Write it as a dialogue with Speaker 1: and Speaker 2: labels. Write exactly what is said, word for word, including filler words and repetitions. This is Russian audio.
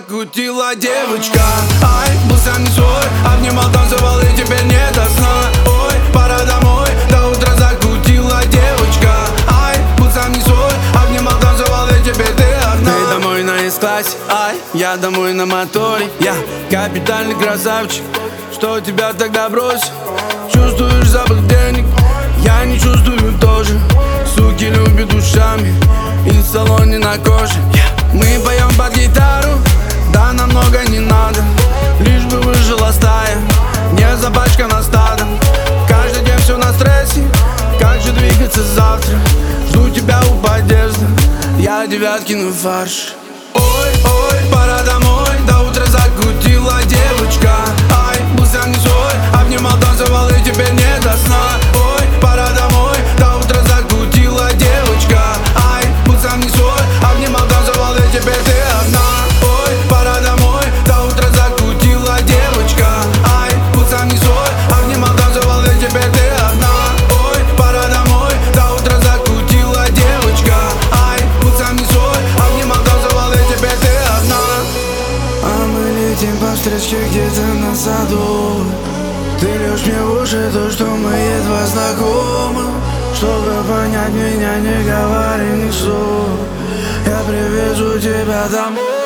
Speaker 1: закутила девочка. Ай, был сам не свой, обнимал, танцевал и теперь не до сна. Ой, пора домой, до утра закутила девочка. Ай, был сам не свой, обнимал, танцевал и теперь ты одна. Ты домой на эс-классе, ай, я домой на моторе. Я капитальный красавчик, что тебя тогда бросил. Чувствуешь запах денег, я не чувствую тоже. Суки любят ушами и в салоне на коже. Мы поем под гитару, да намного не надо, лишь бы выжила стая, не запачкана стадом. Каждый день все на стрессе, как же двигаться завтра? Жду тебя у подъезда, я Девяткин фарш. Ой, ой, пора домой, до утра закутила девочка. Ай, был сам не свой, обнимал, танцевал и теперь не до сна. Ой, пора домой, до утра закутила девочка. Ай, был сам не свой, обнимал, танцевал и теперь ты одна. Ой, пора домой, до утра закутила девочка. Ай, был сам не свой, обнимал, танцевал и теперь ты одна. Ой, пора домой, до утра закутила девочка. Ай, был сам не свой, обнимал, танцевал и теперь ты одна. А мы летим по встречке где-то на саду. Ты льешь мне в уши то, что мы едва знакомы. Чтобы понять меня, не говори ни слова, я привезу тебя домой.